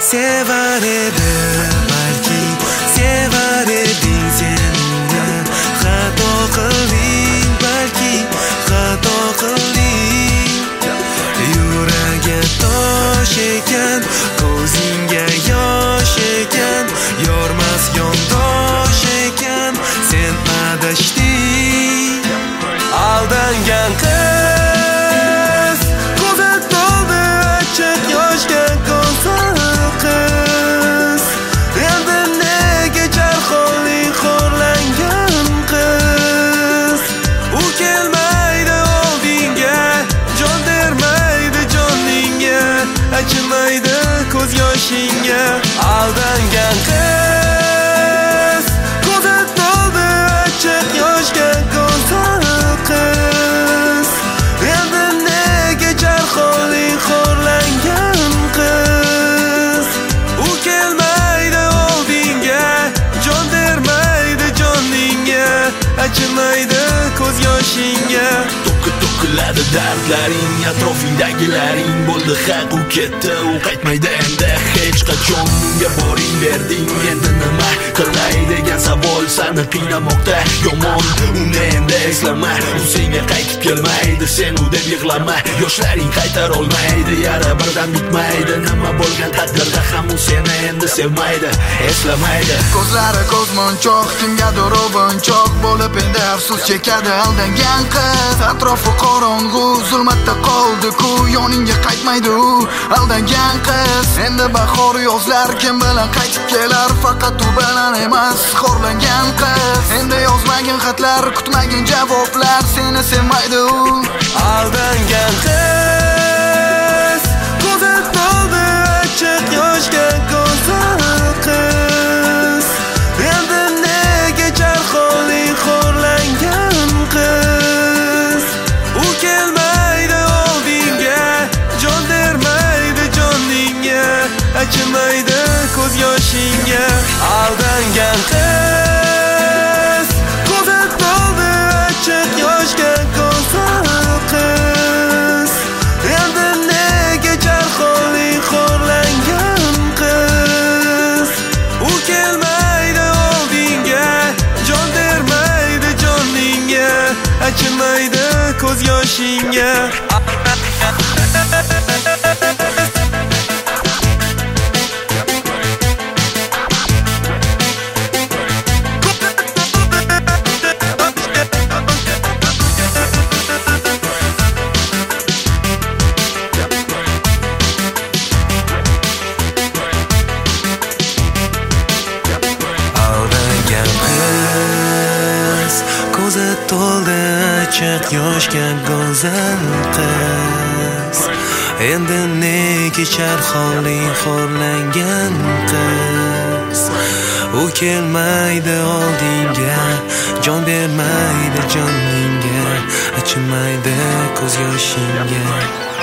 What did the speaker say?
sevar edi, balki sevar eding sen uni. Xato qilding, balki xato qilding. Yuragi tosh ekan, ko'zingga yosh ekan, yormas yondosh ekan, sen adashding. Aldangan qiz, ko'zi to'ldi achchiq yoshga go'zal qiz. Endi nega jarxonlik xo'rlangan qiz? U kelmaydi oldingga, jon bermaydi joningga, achimaydi ko'z yoshingga. Aldangan qiz, ko'zi to'ldi achchiq yoshga go'zal qiz. Endi nega jarxonlik xo'rlangan qiz? U kelmaydi oldingga, jon bermaydi joningga, achimaydi ko'z yoshingga. To'kiladi dardlaring, atrofingdagilaring bo'ldi haq, u ketdi, u qaytmaydi endi hech qachon. Unga boring berding, endi nima qilay degan savol seni qiynamoqda. Yomon, uni endi eslama, u senga qaytib kelmaydi, sen u deb yig'lama. Yoshlaring qaytar olmaydi, yara birdan bitmaydi. Nima bo'lgan taqdirda ham u seni endi sevmaydi, eslamaydi. Ko'zlari ko'zmonchoq, kimgadir o'binchoq bo'lib endi afsus chekadi aldangan qiz. Atrofi qorong'u, zulmatda qoldi-ku, yoningga qaytmaydi u aldangan qiz. Endi bahor yozlar kim bilan qaytib kelar, faqat u bilan emas xo'rlangan qiz. Endi yozmagin xatlar, kutmagin javoblar, seni sevmaydi u aldangan qiz. Ko'zi to'ldi achchiq yoshga go'zal qiz. Endi nega jarxonlik xo'rlangan qiz? U kelmaydi oldingga, jon bermaydi joningga, achimaydi ko'z yoshingga. Aldangan qiz, ko'zi to'ldi achchiq yoshga go'zal qiz. Endi nega jarxonlik xo'rlangan qiz? U kelmaydi oldingga, jon bermaydi joningga, achimaydi ko'z yoshingga. Ko'zi to'ldi achchiq yoshga go'zal qiz. Endi nega jarxonlik xo'rlangan qiz? U kelmaydi oldingga, jon bermaydi joningga, achimaydi ko'z yoshingga.